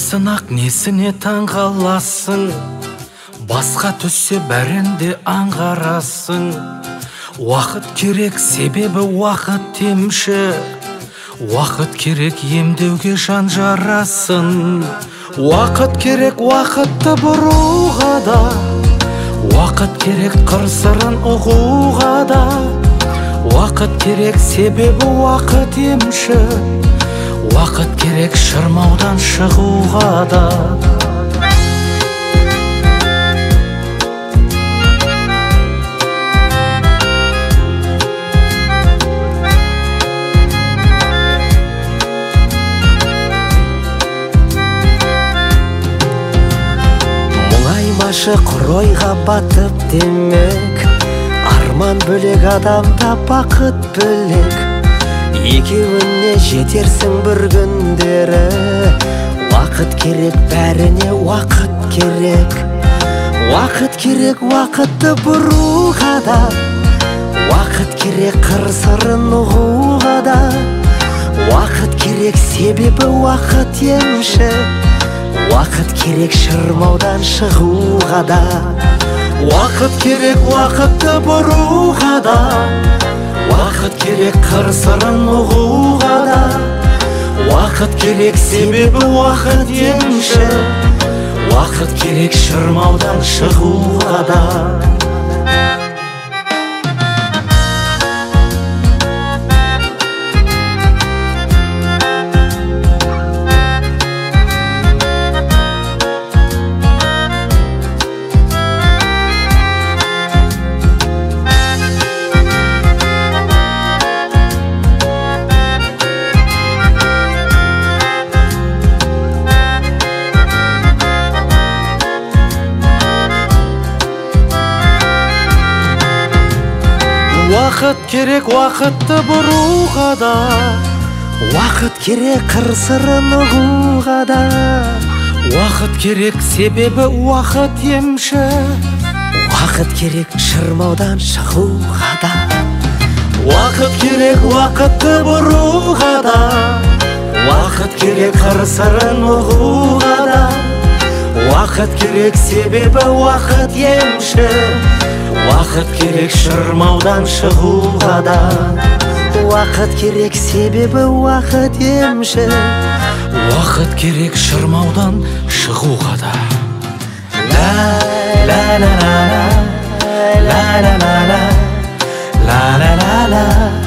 сынақ несіне таң қаласың, басқа түссе бәрінде аңғарасың. Уақыт керек, себебі уақыт темші, уақыт керек емдеуге жан жарасын. Уақыт керек уақытты бұруға да, уақыт керек қыр-сырын ұғуға да. Уақыт керек, себебі уақыт емші, уақыт керек шырмаудан шығуға да. Құр ойға батып демек, арман бөлек, адамда бақыт бөлек. Екеуіне жетерсің бір күндері, уақыт керек, бәріне уақыт керек. Уақыт керек уақытты бұруға да, уақыт керек қыр-сырын ұғуға да. Уақыт керек, себебі уақыт емші, уақыт керек шырмаудан шығуға да. Уақыт керек уақытты бұруға да, уақыт керек қыр-сырын ұғуға да. Уақыт керек, себебі уақыт емші, уақыт керек шырмаудан шығуға да. Уақыт керек уақытты бұруға да, уақыт керек қыр-сырын ұғуға да. Уақыт керек, себебі уақыт емші, уақыт керек шырмаудан шығуға да. Уақыт керек уақытты бұруға да, уақыт керек қыр-сырын ұғуға да. Уақыт керек, себебі уақыт емші, уақыт керек шырмаудан шығуға да. Уақыт керек, себебі уақыт емші, уақыт керек шырмаудан шығуға да. Ла ла ла ла ла ла ла ла ла ла ла ла.